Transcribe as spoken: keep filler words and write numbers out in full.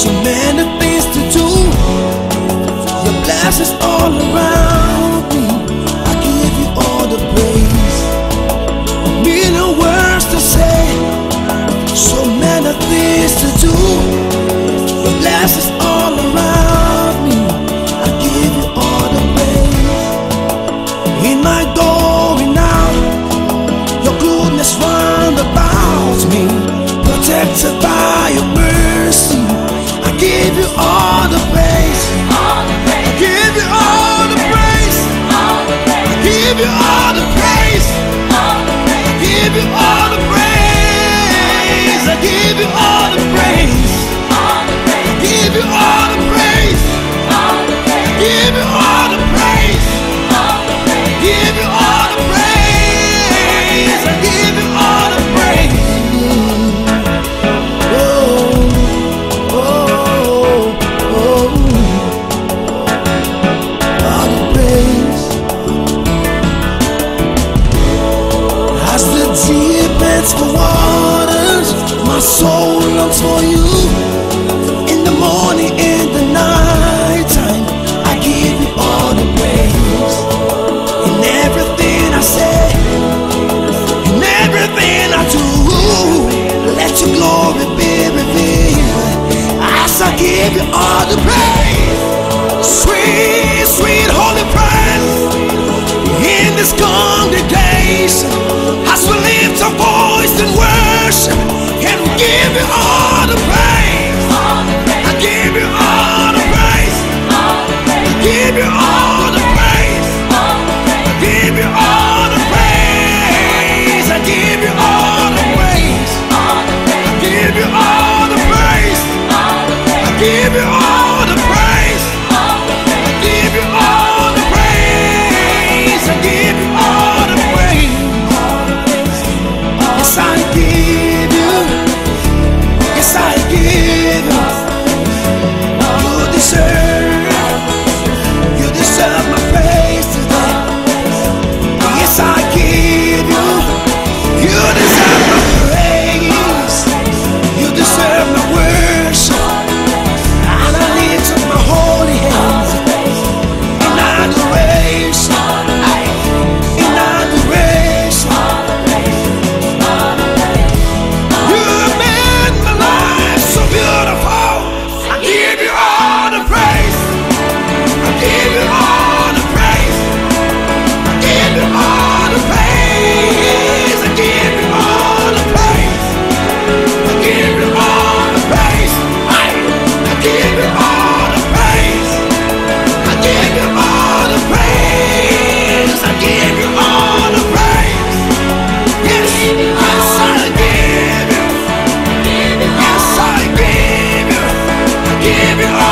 So many things to do. Your blessings all around me. I give you all the praise. A million words to say. So many things to do. Your blessings all around me. I give you all the praise. In my going out, your goodness round about me. Protected by your mercy, I give you all the praise. All the praise. I give you all the praise. All the praise. I give you all the praise. All the praise. I give you all the praise. I give you all the praise. All the praise. I give you all the praise. All the praise. I give you all the praise. All the praise. I give you all the praise. I give you all the praise. Oh, oh, oh. All the praise. As the deep pants for waters, my soul longs for you. In the morning, in the night time, I give you all the praise. In everything I say, in everything I do, let your glory be revealed. As I give you all the praise, sweet, sweet holy praise. In this congregation, as we lift our voice in worship, and we give you all the praise. All the praise. I give you all the praise. All the praise. I give you all the praise. All the praise. I give you all the praise. I give you all the praise. All the praise. I give you all the praise. All the praise. I give you all the praise. All the praise. I give you all the praise. I give you all the praise. Yes, I give you. Yes, I give you. You deserve. You deserve my praise today. Yes, I give you. You deserve my praise. You deserve my worship. And I lift up my holy hands in adoration. In adoration. You have made my life so beautiful. I give you all the praise. I give you all the praise. I give you all the praise. I give you all the praise. I give you all the praise. I, I give you all the praise. I give you all the praise. I give you all the praise. Yes, yes, I give you. Yes, I give you. I give you all.